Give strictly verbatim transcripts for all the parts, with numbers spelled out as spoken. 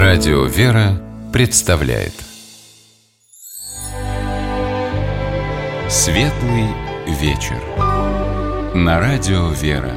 Радио «Вера» представляет Светлый вечер на Радио «Вера».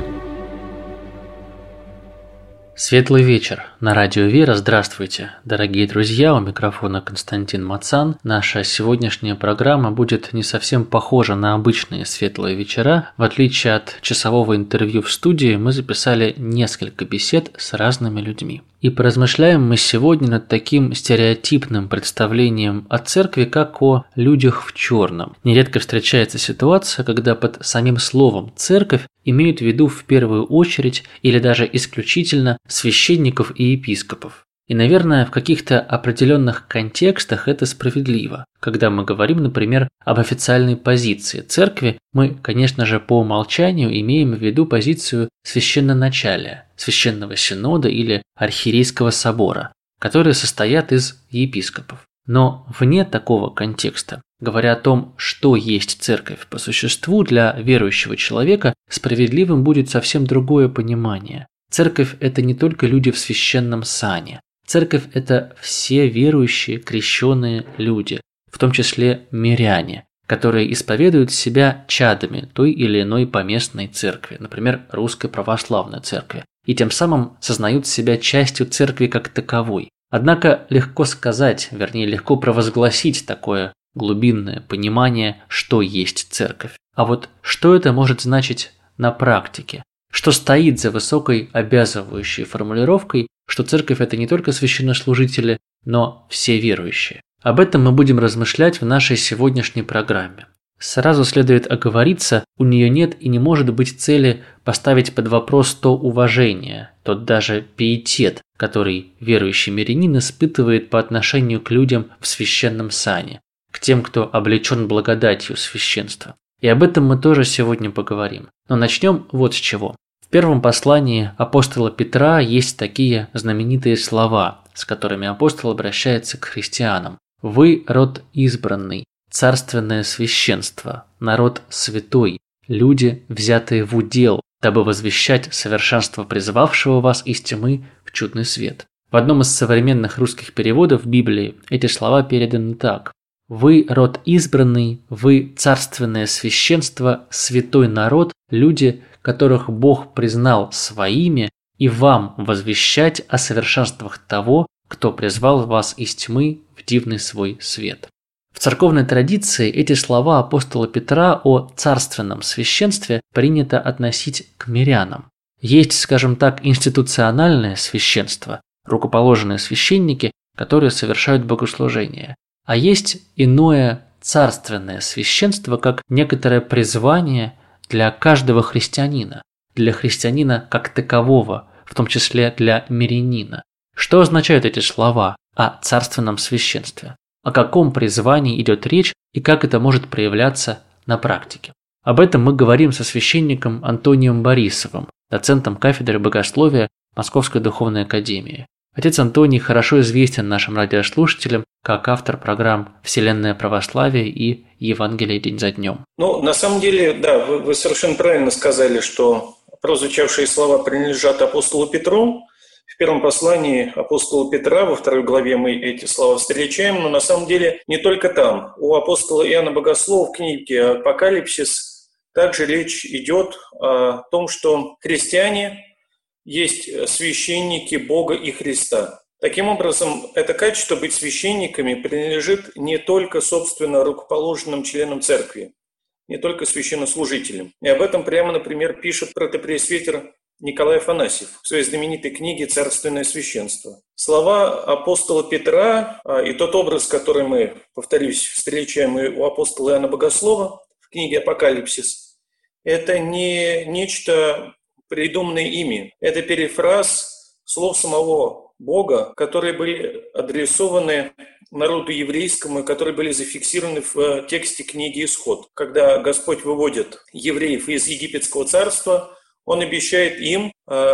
Светлый вечер на Радио «Вера». Здравствуйте, дорогие друзья, у микрофона Константин Мацан. Наша сегодняшняя программа будет не совсем похожа на обычные светлые вечера. В отличие от часового интервью в студии, мы записали несколько бесед с разными людьми. И поразмышляем мы сегодня над таким стереотипным представлением о церкви, как о людях в черном. Нередко встречается ситуация, когда под самим словом «церковь» имеют в виду в первую очередь или даже исключительно священников и епископов. И, наверное, в каких-то определенных контекстах это справедливо. Когда мы говорим, например, об официальной позиции церкви, мы, конечно же, по умолчанию имеем в виду позицию священноначалия, священного синода или архиерейского собора, которые состоят из епископов. Но вне такого контекста, говоря о том, что есть церковь по существу, для верующего человека справедливым будет совсем другое понимание. Церковь – это не только люди в священном сане. Церковь – это все верующие, крещенные люди, в том числе миряне, которые исповедуют себя чадами той или иной поместной церкви, например, Русской Православной Церкви, и тем самым сознают себя частью церкви как таковой. Однако легко сказать, вернее, легко провозгласить такое глубинное понимание, что есть церковь. А вот что это может значить на практике? Что стоит за высокой обязывающей формулировкой, что церковь – это не только священнослужители, но все верующие? Об этом мы будем размышлять в нашей сегодняшней программе. Сразу следует оговориться, у нее нет и не может быть цели поставить под вопрос то уважение, тот даже пиетет, который верующий мирянин испытывает по отношению к людям в священном сане, к тем, кто облечен благодатью священства. И об этом мы тоже сегодня поговорим. Но начнем вот с чего. В первом послании апостола Петра есть такие знаменитые слова, с которыми апостол обращается к христианам. «Вы род избранный, царственное священство, народ святой, люди, взятые в удел, дабы возвещать совершенство призвавшего вас из тьмы в чудный свет». В одном из современных русских переводов Библии эти слова переданы так. «Вы род избранный, вы царственное священство, святой народ, люди, которых Бог признал своими, и вам возвещать о совершенствах того, кто призвал вас из тьмы в дивный свой свет». В церковной традиции эти слова апостола Петра о царственном священстве принято относить к мирянам. Есть, скажем так, институциональное священство, рукоположенные священники, которые совершают богослужение. А есть иное царственное священство, как некоторое призвание для каждого христианина, для христианина как такового, в том числе для мирянина. Что означают эти слова о царственном священстве? О каком призвании идет речь и как это может проявляться на практике? Об этом мы говорим со священником Антонием Борисовым, доцентом кафедры богословия Московской духовной академии. Отец Антоний хорошо известен нашим радиослушателям как автор программ «Вселенная православия» и «Евангелие день за днем». Ну, на самом деле, да, вы, вы совершенно правильно сказали, что прозвучавшие слова принадлежат апостолу Петру. В первом послании апостола Петра, во второй главе мы эти слова встречаем, но на самом деле не только там. У апостола Иоанна Богослова в книге «Апокалипсис» также речь идет о том, что христиане есть священники Бога и Христа. Таким образом, это качество быть священниками принадлежит не только, собственно, рукоположенным членам церкви, не только священнослужителям. И об этом прямо, например, пишет протопресвитер Николай Афанасьев в своей знаменитой книге «Царственное священство». Слова апостола Петра и тот образ, который мы, повторюсь, встречаем и у апостола Иоанна Богослова в книге «Апокалипсис», это не нечто придуманное ими. Это перефраз слов самого Бога, которые были адресованы народу еврейскому, и которые были зафиксированы в тексте книги «Исход». Когда Господь выводит евреев из египетского царства, Он обещает им,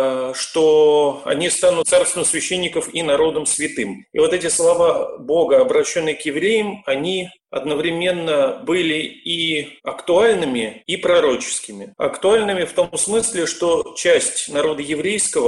что они станут царством священников и народом святым. И вот эти слова Бога, обращенные к евреям, они одновременно были и актуальными, и пророческими. Актуальными в том смысле, что часть народа еврейского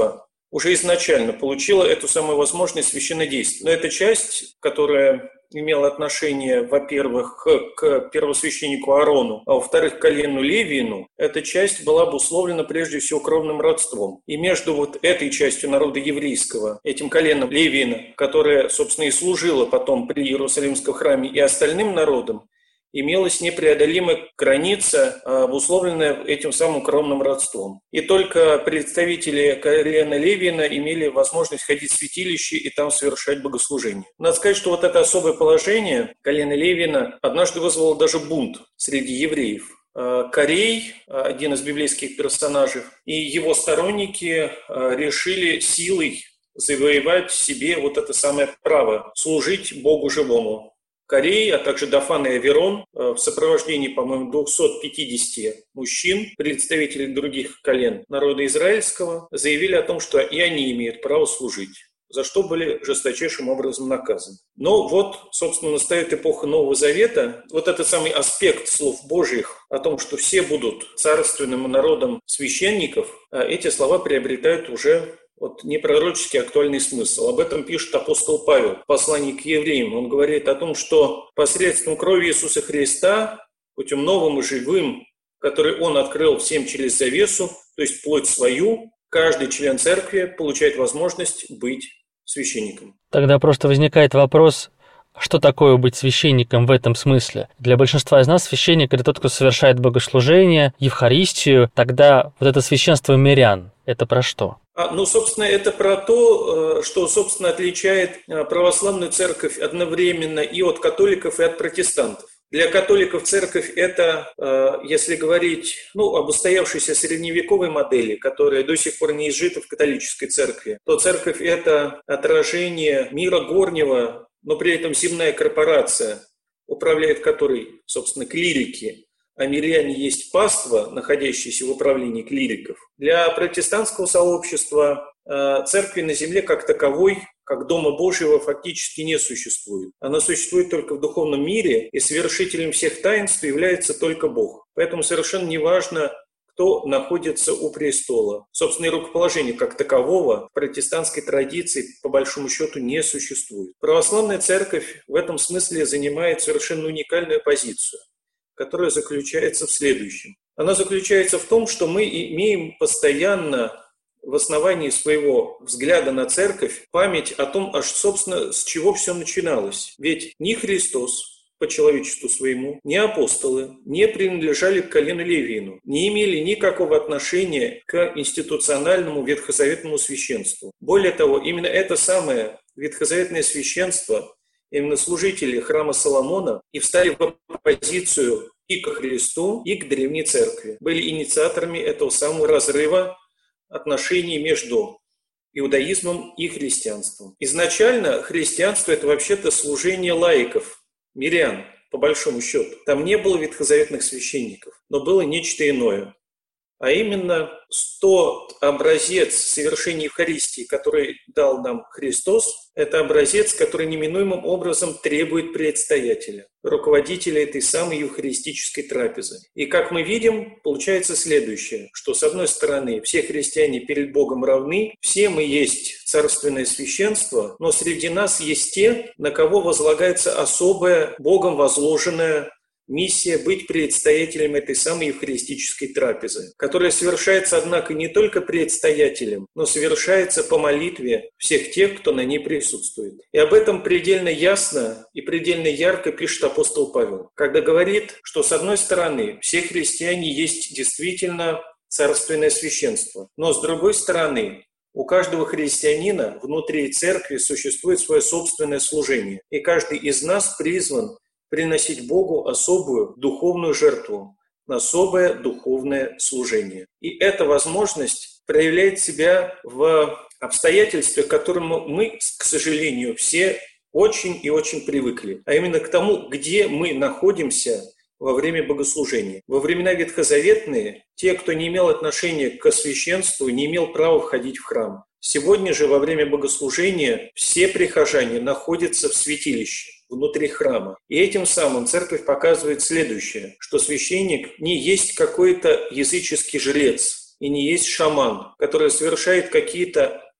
уже изначально получила эту самую возможность священнодействия. Но эта часть, которая имела отношение, во-первых, к первосвященнику Аарону, а во-вторых, к колену Левиину, эта часть была обусловлена прежде всего кровным родством. И между вот этой частью народа еврейского, этим коленом Левиина, которое, собственно, и служило потом при Иерусалимском храме, и остальным народам, имелась непреодолимая граница, обусловленная этим самым кровным родством. И только представители колена Левиина имели возможность ходить в святилище и там совершать богослужение. Надо сказать, что вот это особое положение колена Левиина однажды вызвало даже бунт среди евреев. Корей, один из библейских персонажей, и его сторонники решили силой завоевать себе вот это самое право служить Богу живому. Корей, а также Дафан и Аверон в сопровождении, по-моему, двухсот пятидесяти мужчин, представителей других колен народа израильского, заявили о том, что и они имеют право служить, за что были жесточайшим образом наказаны. Но вот, собственно, настает эпоха Нового Завета. Вот этот самый аспект слов Божьих о том, что все будут царственным народом священников, эти слова приобретают уже вот непророческий актуальный смысл. Об этом пишет апостол Павел в послании к евреям. Он говорит о том, что посредством крови Иисуса Христа, путем новым и живым, который Он открыл всем через завесу, то есть плоть свою, каждый член церкви получает возможность быть священником. Тогда просто возникает вопрос, что такое быть священником в этом смысле? Для большинства из нас священник – это тот, кто совершает богослужение, Евхаристию. Тогда вот это священство мирян – это про что? А, ну, собственно, это про то, что, собственно, отличает православную церковь одновременно и от католиков, и от протестантов. Для католиков церковь – это, если говорить ну, об устоявшейся средневековой модели, которая до сих пор не изжита в католической церкви, то церковь – это отражение мира горнего, но при этом земная корпорация, управляет которой, собственно, клирики, а миряне есть паства, находящиеся в управлении клириков. Для протестантского сообщества церкви на земле как таковой, как Дома Божьего, фактически не существует. Она существует только в духовном мире, и совершителем всех таинств является только Бог. Поэтому совершенно не важно, кто находится у престола. Собственно, и рукоположения как такового в протестантской традиции по большому счету не существует. Православная церковь в этом смысле занимает совершенно уникальную позицию, которая заключается в следующем. Она заключается в том, что мы имеем постоянно в основании своего взгляда на церковь память о том, аж, собственно, с чего все начиналось. Ведь ни Христос по человечеству своему, ни апостолы не принадлежали к колену Левиину, не имели никакого отношения к институциональному ветхозаветному священству. Более того, именно это самое ветхозаветное священство, именно служители храма Соломона и встали в оппозицию и ко Христу, и к древней церкви. Были инициаторами этого самого разрыва отношений между иудаизмом и христианством. Изначально христианство – это вообще-то служение лаиков, мирян, по большому счету. Там не было ветхозаветных священников, но было нечто иное. А именно тот образец совершения Евхаристии, который дал нам Христос, это образец, который неминуемым образом требует предстоятеля, руководителя этой самой евхаристической трапезы. И как мы видим, получается следующее, что с одной стороны все христиане перед Богом равны, все мы есть царственное священство, но среди нас есть те, на кого возлагается особая Богом возложенная миссия быть предстоятелем этой самой евхаристической трапезы, которая совершается, однако, не только предстоятелем, но совершается по молитве всех тех, кто на ней присутствует. И об этом предельно ясно и предельно ярко пишет апостол Павел, когда говорит, что, с одной стороны, все христиане есть действительно царственное священство, но, с другой стороны, у каждого христианина внутри церкви существует свое собственное служение, и каждый из нас призван приносить Богу особую духовную жертву, особое духовное служение. И эта возможность проявляет себя в обстоятельствах, к которым мы, к сожалению, все очень и очень привыкли, а именно к тому, где мы находимся во время богослужения. Во времена ветхозаветные те, кто не имел отношения к священству, не имел права входить в храм. Сегодня же во время богослужения все прихожане находятся в святилище, внутри храма. И этим самым церковь показывает следующее, что священник не есть какой-то языческий жрец и не есть шаман, который совершает какие-то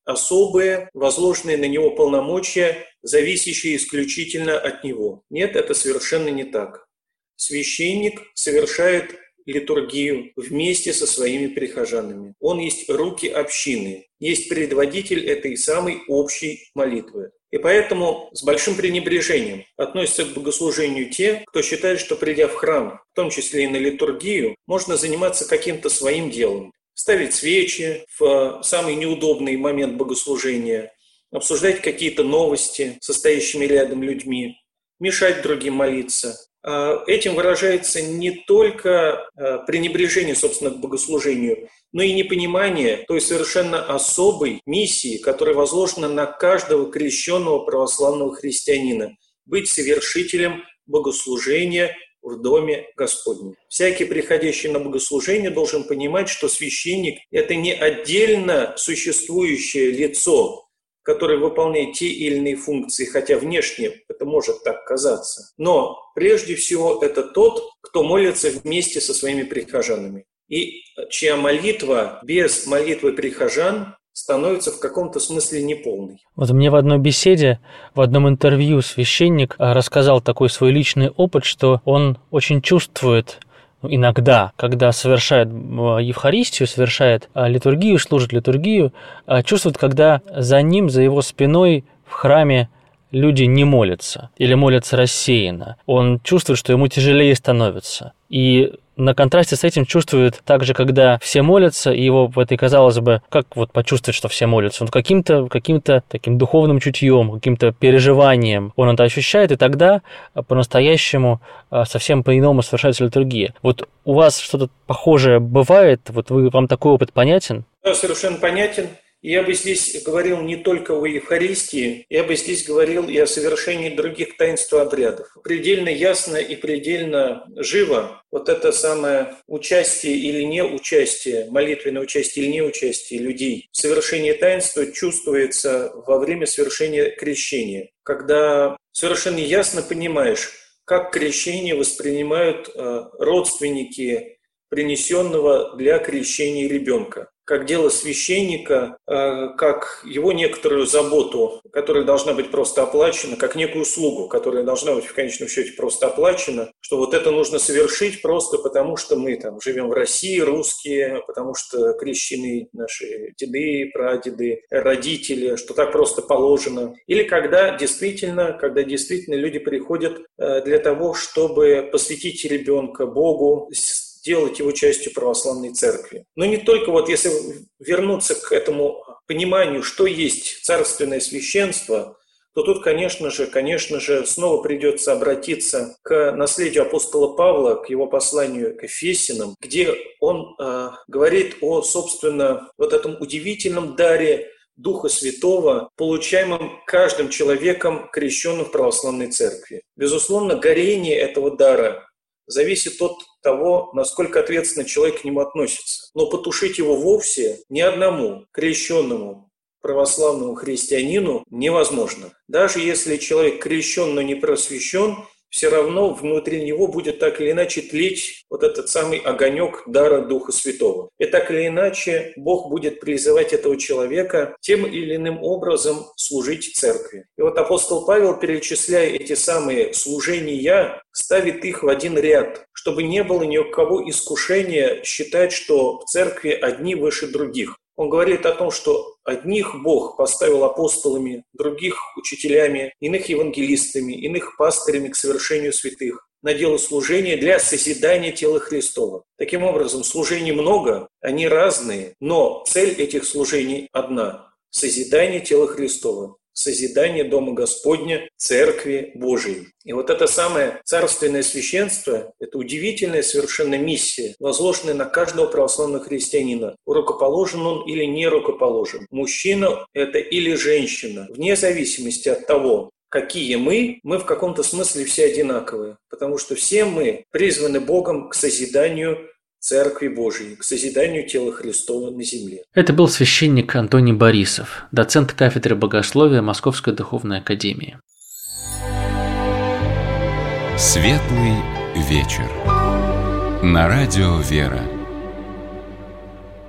особые, возложенные на него полномочия, зависящие исключительно от него. Нет, это совершенно не так. Священник совершает литургию вместе со своими прихожанами. Он есть руки общины, есть предводитель этой самой общей молитвы. И поэтому с большим пренебрежением относятся к богослужению те, кто считает, что, придя в храм, в том числе и на литургию, можно заниматься каким-то своим делом. Ставить свечи в самый неудобный момент богослужения, обсуждать какие-то новости с стоящими рядом людьми, мешать другим молиться. Этим выражается не только пренебрежение, собственно, к богослужению, но и непонимание той совершенно особой миссии, которая возложена на каждого крещенного православного христианина – быть совершителем богослужения в Доме Господнем. Всякий, приходящий на богослужение, должен понимать, что священник – это не отдельно существующее лицо, который выполняет те или иные функции, хотя внешне это может так казаться. Но прежде всего это тот, кто молится вместе со своими прихожанами, и чья молитва без молитвы прихожан становится в каком-то смысле неполной. Вот мне в одной беседе, в одном интервью священник рассказал такой свой личный опыт, что он очень чувствует иногда, когда совершает Евхаристию, совершает литургию, служит литургию, чувствует, когда за ним, за его спиной в храме люди не молятся или молятся рассеянно. Он чувствует, что ему тяжелее становится. И на контрасте с этим чувствует также, когда все молятся, и его в этой, казалось бы, как вот почувствовать, что все молятся? Он каким-то, каким-то таким духовным чутьем, каким-то переживанием он это ощущает, и тогда по-настоящему совсем по-иному совершается литургия. Вот у вас что-то похожее бывает? Вот вы, вам такой опыт понятен? Да, совершенно понятен. Я бы здесь говорил не только о Евхаристии, я бы здесь говорил и о совершении других таинств и обрядов. Предельно ясно и предельно живо вот это самое участие или неучастие, молитвенное участие или неучастие людей в совершении таинства чувствуется во время совершения крещения, когда совершенно ясно понимаешь, как крещение воспринимают родственники принесенного для крещения ребенка, как дело священника, как его некоторую заботу, которая должна быть просто оплачена, как некую услугу, которая должна быть в конечном счете просто оплачена, что вот это нужно совершить просто потому, что мы там живем в России, русские, потому что крещены наши деды, прадеды, родители, что так просто положено. Или когда действительно, когда действительно люди приходят для того, чтобы посвятить ребенка Богу, делать его частью православной церкви. Но не только вот если вернуться к этому пониманию, что есть царственное священство, то тут, конечно же, конечно же, снова придется обратиться к наследию апостола Павла, к его посланию к Ефесянам, где он э, говорит о, собственно, вот этом удивительном даре Духа Святого, получаемым каждым человеком, крещенным в православной церкви. Безусловно, горение этого дара зависит от того, насколько ответственно человек к нему относится. Но потушить его вовсе ни одному крещенному православному христианину невозможно. Даже если человек крещен, но не просвещен, все равно внутри него будет так или иначе тлеть вот этот самый огонек дара Духа Святого. И так или иначе Бог будет призывать этого человека тем или иным образом служить церкви. И вот апостол Павел, перечисляя эти самые служения, ставит их в один ряд, чтобы не было ни у кого искушения считать, что в церкви одни выше других. Он говорит о том, что одних Бог поставил апостолами, других учителями, иных евангелистами, иных пастырями к совершению святых, на дело служения для созидания тела Христова. Таким образом, служений много, они разные, но цель этих служений одна – созидание тела Христова. Созидание Дома Господня, Церкви Божией. И вот это самое царственное священство, это удивительная совершенно миссия, возложенная на каждого православного христианина. Рукоположен он или не рукоположен. Мужчина это или женщина. Вне зависимости от того, какие мы, мы в каком-то смысле все одинаковые. Потому что все мы призваны Богом к созиданию Церкви Божией, к созиданию тела Христова на земле. Это был священник Антоний Борисов, доцент кафедры богословия Московской духовной академии. Светлый вечер. На радио «Вера».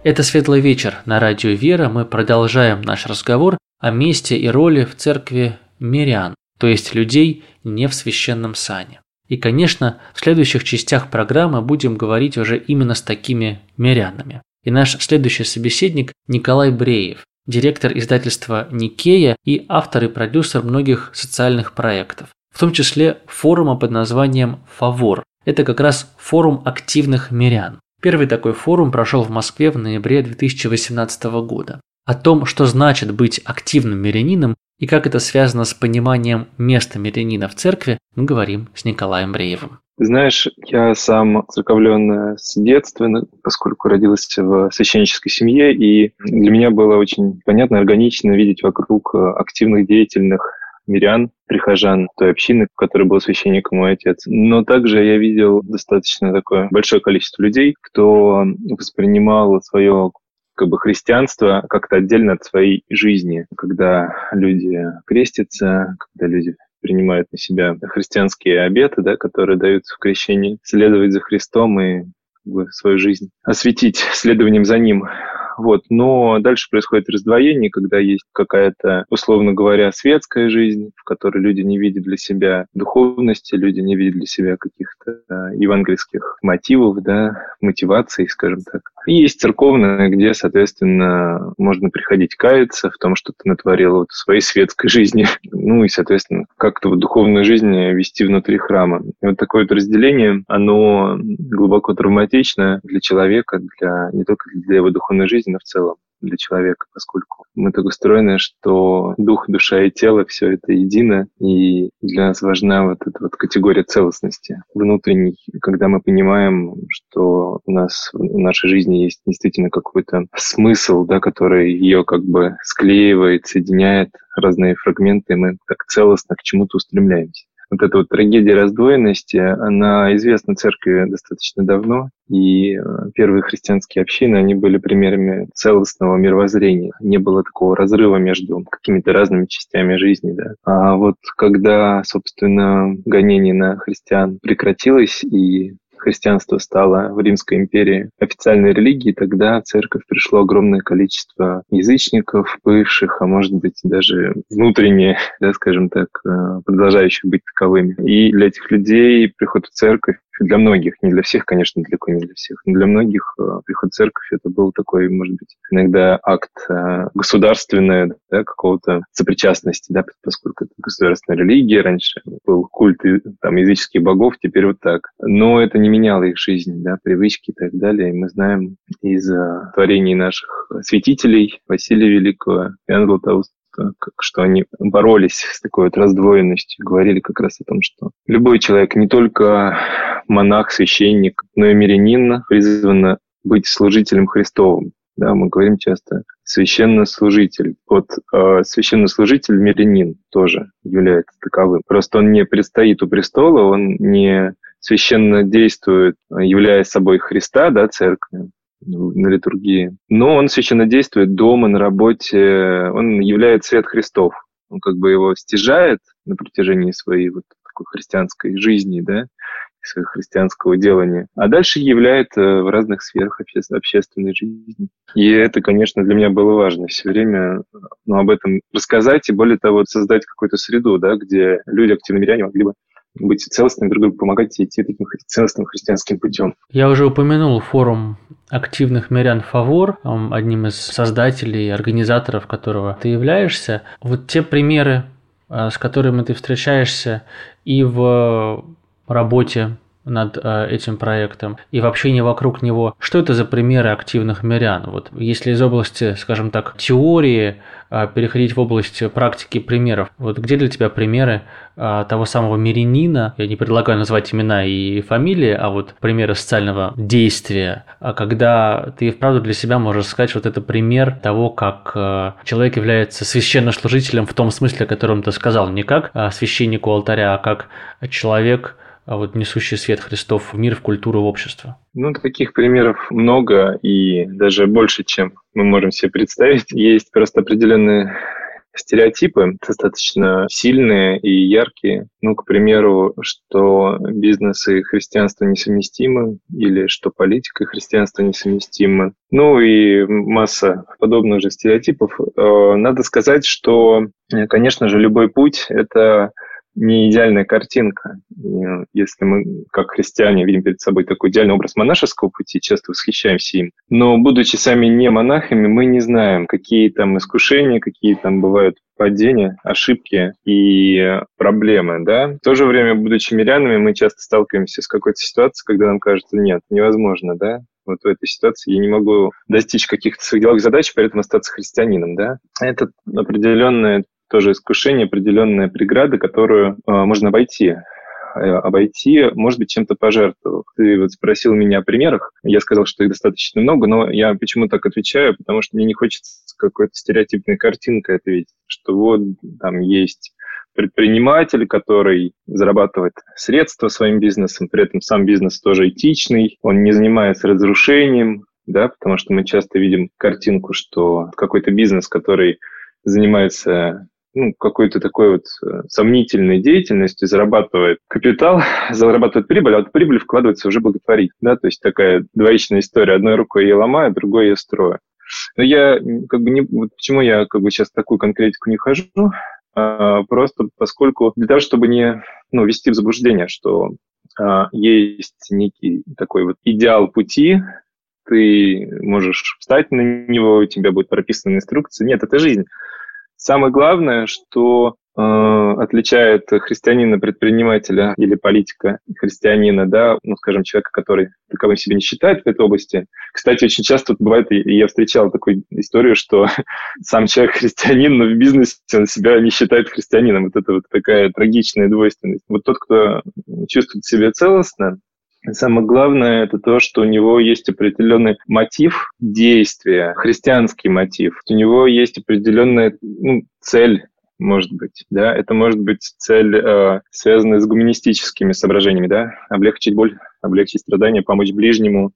Это «Светлый вечер» на радио «Вера». Мы продолжаем наш разговор о месте и роли в церкви мирян, то есть людей не в священном сане. И, конечно, в следующих частях программы будем говорить уже именно с такими мирянами. И наш следующий собеседник Николай Бреев, директор издательства «Никея» и автор и продюсер многих социальных проектов, в том числе форума под названием «Фавор». Это как раз форум активных мирян. Первый такой форум прошел в Москве в ноябре две тысячи восемнадцатого года. О том, что значит быть активным мирянином и как это связано с пониманием места мирянина в церкви, мы говорим с Николаем Бреевым. Знаешь, я сам церковлен с детства, поскольку родился в священнической семье, и для меня было очень понятно, органично видеть вокруг активных, деятельных мирян, прихожан той общины, в которой был священником мой отец. Но также я видел достаточно такое большое количество людей, кто воспринимал свое как бы христианство как-то отдельно от своей жизни. Когда люди крестятся, когда люди принимают на себя христианские обеты, да, которые даются в крещении, следовать за Христом и как бы свою жизнь осветить следованием за Ним. Вот. Но дальше происходит раздвоение, когда есть какая-то, условно говоря, светская жизнь, в которой люди не видят для себя духовности, люди не видят для себя каких-то евангельских мотивов, да, мотиваций, скажем так. И есть церковная, где, соответственно, можно приходить каяться в том, что ты натворил вот в своей светской жизни. Ну и, соответственно, как-то вот духовную жизнь вести внутри храма. И вот такое вот разделение, оно глубоко травматично для человека, для, не только для его духовной жизни, но в целом для человека, поскольку мы так устроены, что дух, душа и тело — все это едино, и для нас важна вот эта вот категория целостности внутренней, когда мы понимаем, что у нас в нашей жизни есть действительно какой-то смысл, да, который ее как бы склеивает, соединяет разные фрагменты, и мы так целостно к чему-то устремляемся. Вот эта вот трагедия раздвоенности, она известна церкви достаточно давно, и первые христианские общины, они были примерами целостного мировоззрения. Не было такого разрыва между какими-то разными частями жизни, да. А вот когда, собственно, гонение на христиан прекратилось, и христианство стало в Римской империи официальной религией, тогда в церковь пришло огромное количество язычников, бывших, а может быть даже внутренне, да, скажем так, продолжающих быть таковыми. И для этих людей приход в церковь, для многих, не для всех, конечно, далеко не для всех, но для многих приход в церковь — это был такой, может быть, иногда акт государственный, да, какого-то сопричастности, да, поскольку это государственная религия, раньше был культ там, языческих богов, теперь вот так. Но это не меняло их жизнь, да, привычки и так далее. И мы знаем из творений наших святителей Василия Великого, Иоанна Златоуста, что они боролись с такой вот раздвоенностью, говорили как раз о том, что любой человек, не только монах, священник, но и мирянин, призван быть служителем Христовым. Да, мы говорим часто священнослужитель. Вот э, священнослужитель мирянин тоже является таковым. Просто он не предстоит у престола, он не священно действует, являя собой Христа, да, церковь, на литургии. Но он священно действует дома, на работе, он являет свет Христов. Он как бы его стяжает на протяжении своей вот такой христианской жизни, да, своего христианского делания, а дальше являет в разных сферах обще- общественной жизни. И это, конечно, для меня было важно все время, ну, об этом рассказать и, более того, создать какую-то среду, да, где люди, активные миряне, могли бы быть целостными, друг другу помогать идти таким целостным христианским путем. Я уже упомянул форум активных мирян «Фавор», одним из создателей, организаторов которого ты являешься. Вот те примеры, с которыми ты встречаешься и в работе над э, этим проектом и в общении вокруг него. Что это за примеры активных мирян? Вот если из области, скажем так, теории э, переходить в область практики примеров, вот где для тебя примеры э, того самого мирянина? Я не предлагаю назвать имена и фамилии, а вот примеры социального действия, а когда ты вправду для себя можешь сказать, вот это пример того, как э, человек является священнослужителем в том смысле, о котором ты сказал, не как э, священник у алтаря, а как человек, а вот несущий свет Христов в мир, в культуру, в общество? Ну, таких примеров много, и даже больше, чем мы можем себе представить. Есть просто определенные стереотипы достаточно сильные и яркие. Ну, к примеру, что бизнес и христианство несовместимы, или что политика и христианство несовместимы. Ну и масса подобных же стереотипов. Надо сказать, что, конечно же, любой путь – это не идеальная картинка. И если мы, как христиане, видим перед собой такой идеальный образ монашеского пути, часто восхищаемся им, но, будучи сами не монахами, мы не знаем, какие там искушения, какие там бывают падения, ошибки и проблемы, да. В то же время, будучи мирянами, мы часто сталкиваемся с какой-то ситуацией, когда нам кажется, нет, невозможно, да. Вот в этой ситуации я не могу достичь каких-то своих деловых задач, при этом остаться христианином, да. Это определенное тоже искушение, определенная преграда, которую э, можно обойти. Э, обойти, может быть, чем-то пожертвовав. Ты вот спросил меня о примерах, я сказал, что их достаточно много, но я почему так отвечаю, потому что мне не хочется какой-то стереотипной картинкой ответить, что вот там есть предприниматель, который зарабатывает средства своим бизнесом, при этом сам бизнес тоже этичный, он не занимается разрушением, да, потому что мы часто видим картинку, что какой-то бизнес, который занимается ну, какой-то такой вот сомнительной деятельностью, зарабатывает капитал, зарабатывает прибыль, а вот прибыль вкладывается уже благотворительно, да, то есть такая двоичная история. Одной рукой я ее ломаю, другой я строю. Но я как бы не... Вот почему я как бы сейчас в такую конкретику не хожу? А, просто поскольку для того, чтобы не ну, ввести в заблуждение, что а, есть некий такой вот идеал пути, ты можешь встать на него, у тебя будет прописана инструкция. Нет, это жизнь. Самое главное, что э, отличает христианина-предпринимателя или политика христианина, да, ну, скажем, человека, который таковым себя не считает в этой области. Кстати, очень часто бывает, и я встречал такую историю, что сам человек христианин, но в бизнесе он себя не считает христианином. Вот это вот такая трагичная двойственность. Вот тот, кто чувствует себя целостно, самое главное – это то, что у него есть определенный мотив действия, христианский мотив. У него есть определенная ну, цель, может быть. Да? Это может быть цель, э, связанная с гуманистическими соображениями. Да? Облегчить боль, облегчить страдания, помочь ближнему.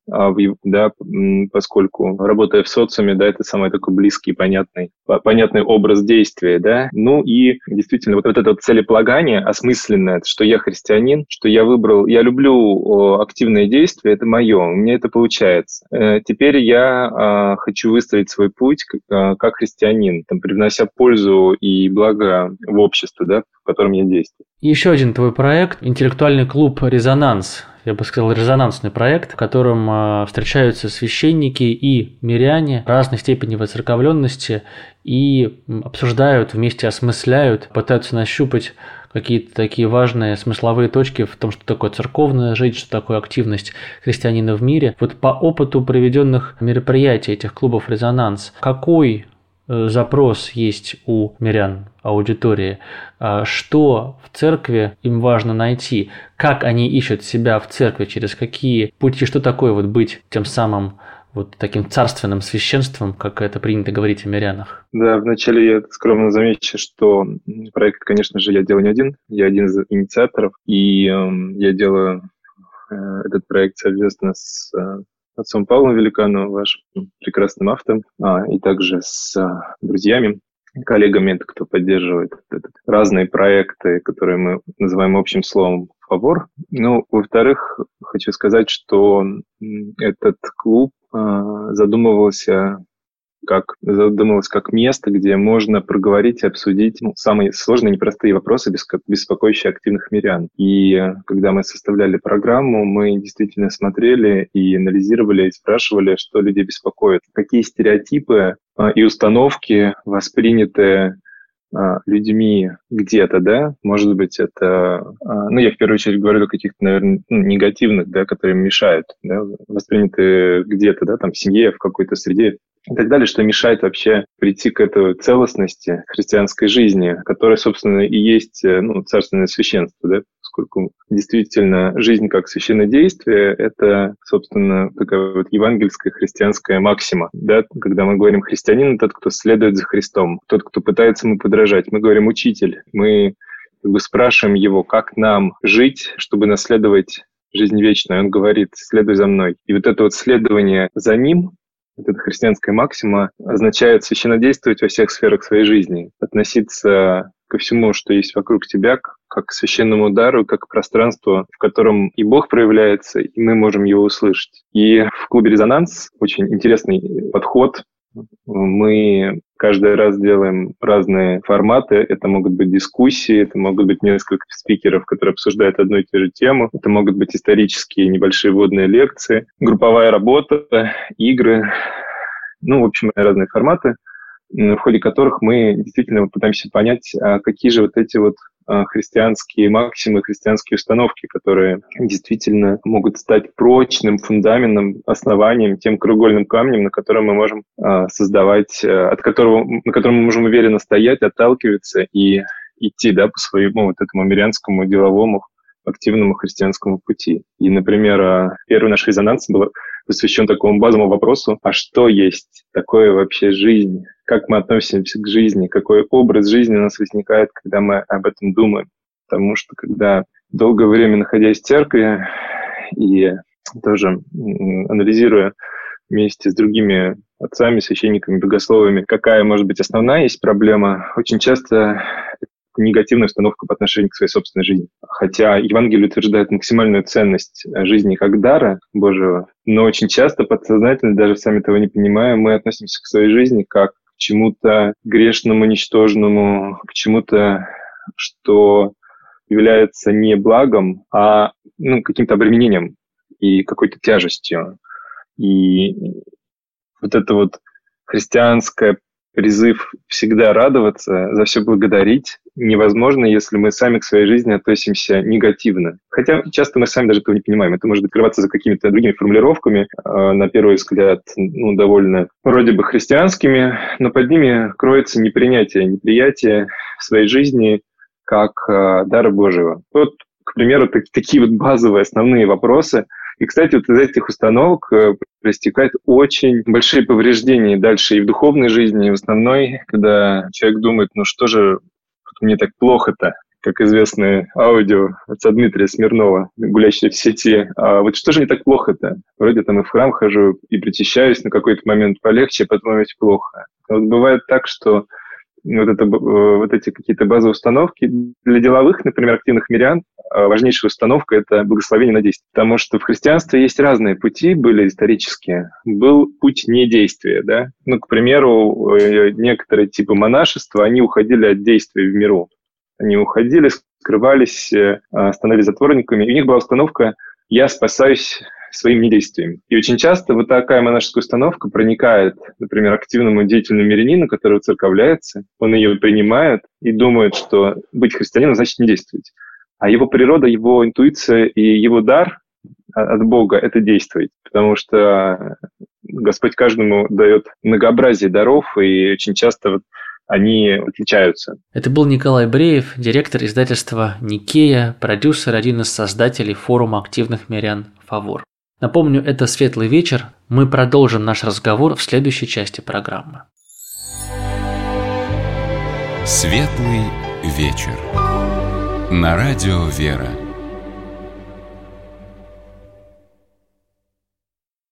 Да, поскольку, работая в социуме, да, это самый такой близкий, понятный, понятный образ действия, да. Ну и действительно, вот, вот это вот целеполагание осмысленное, что я христианин, что я выбрал, я люблю активное действие, это мое, у меня это получается. Теперь я хочу выстроить свой путь как, как христианин, там, привнося пользу и благо в общество, да, в котором я действую. Еще один твой проект – интеллектуальный клуб «Резонанс». Я бы сказал, резонансный проект, в котором э, встречаются священники и миряне разной степени воцерковленности и обсуждают, вместе осмысляют, пытаются нащупать какие-то такие важные смысловые точки в том, что такое церковная жизнь, что такое активность христианина в мире. Вот по опыту проведенных мероприятий этих клубов «Резонанс», какой запрос есть у мирян, аудитории, что в церкви им важно найти, как они ищут себя в церкви, через какие пути, что такое вот быть тем самым вот таким царственным священством, как это принято говорить о мирянах. Да, вначале я скромно замечу, что проект, конечно же, я делаю не один, я один из инициаторов, и э, я делаю э, этот проект совместно с э, отцом Павлом Великановым, вашим прекрасным автором, а, и также с а, друзьями, коллегами, кто поддерживает этот, разные проекты, которые мы называем общим словом «Фавор». Ну, во-вторых, хочу сказать, что этот клуб а, задумывался как задумалось как место, где можно проговорить и обсудить ну, самые сложные, непростые вопросы, беспокоящие активных мирян. И когда мы составляли программу, мы действительно смотрели и анализировали, и спрашивали, что людей беспокоит, какие стереотипы и установки восприняты людьми где-то, да, может быть, это, ну, я в первую очередь говорю о каких-то, наверное, ну, негативных, да, которые мешают, да, восприняты где-то, да, там, в семье, в какой-то среде и так далее, что мешает вообще прийти к этой целостности христианской жизни, которая, собственно, и есть, ну, царственное священство, да, поскольку действительно жизнь как священное действие – это, собственно, такая вот евангельская христианская максима, да, когда мы говорим христианин – тот, кто следует за Христом, тот, кто пытается ему подражать. Мы говорим учитель, мы как бы спрашиваем его, как нам жить, чтобы наследовать жизнь вечную. Он говорит, следуй за мной. И вот это вот следование за ним, вот эта христианская максима означает священнодействовать во всех сферах своей жизни, относиться ко всему, что есть вокруг тебя, как к священному дару, как к пространству, в котором и Бог проявляется, и мы можем его услышать. И в клубе «Резонанс» очень интересный подход. Мы каждый раз делаем разные форматы. Это могут быть дискуссии, это могут быть несколько спикеров, которые обсуждают одну и ту же тему. Это могут быть исторические небольшие вводные лекции, групповая работа, игры. Ну, в общем, разные форматы, в ходе которых мы действительно пытаемся понять, какие же вот эти вот христианские максимы, христианские установки, которые действительно могут стать прочным фундаментом, основанием, тем краеугольным камнем, на котором мы можем создавать, от которого, на котором мы можем уверенно стоять, отталкиваться и идти, да, по своему вот этому мирянскому, деловому, активному христианскому пути. И, например, первый наш резонанс был посвящен такому базовому вопросу: а что есть такое вообще жизнь? Как мы относимся к жизни? Какой образ жизни у нас возникает, когда мы об этом думаем? Потому что, когда долгое время находясь в церкви и тоже анализируя вместе с другими отцами, священниками, богословами, какая может быть основная есть проблема, очень часто негативная установка по отношению к своей собственной жизни. Хотя Евангелие утверждает максимальную ценность жизни как дара Божьего, но очень часто подсознательно, даже сами того не понимая, мы относимся к своей жизни как к чему-то грешному, ничтожному, к чему-то, что является не благом, а ну, каким-то обременением и какой-то тяжестью. И вот это вот христианское призыв всегда радоваться, за все благодарить невозможно, если мы сами к своей жизни относимся негативно. Хотя часто мы сами даже этого не понимаем. Это может открываться за какими-то другими формулировками, э, на первый взгляд, ну, довольно вроде бы христианскими, но под ними кроется непринятие, неприятие своей жизни как э, дара Божьего. Вот, к примеру, так, такие вот базовые основные вопросы. И, кстати, вот из этих установок проистекают очень большие повреждения дальше и в духовной жизни, и в основной, когда человек думает, ну что же мне так плохо-то, как известное аудио отца Дмитрия Смирнова, гулящее в сети. А вот что же мне так плохо-то? Вроде там и в храм хожу, и причащаюсь, на какой-то момент полегче, а потом ведь плохо. Вот бывает так, что вот, это, вот эти какие-то базовые установки для деловых, например, активных мирян, важнейшая установка – это благословение на действие. Потому что в христианстве есть разные пути, были исторические. Был путь недействия, да. Ну, к примеру, некоторые типы монашества, они уходили от действий в миру. Они уходили, скрывались, становились затворниками. И у них была установка «я спасаюсь своим недействием». И очень часто вот такая монашеская установка проникает, например, активному деятельному мирянину, который церковляется, он ее принимает и думает, что быть христианином значит не действовать. А его природа, его интуиция и его дар от Бога – это действовать. Потому что Господь каждому дает многообразие даров, и очень часто вот они отличаются. Это был Николай Бреев, директор издательства «Никея», продюсер, один из создателей форума активных мирян «Фавор». Напомню, это «Светлый вечер». Мы продолжим наш разговор в следующей части программы. Светлый вечер. На радио «Вера».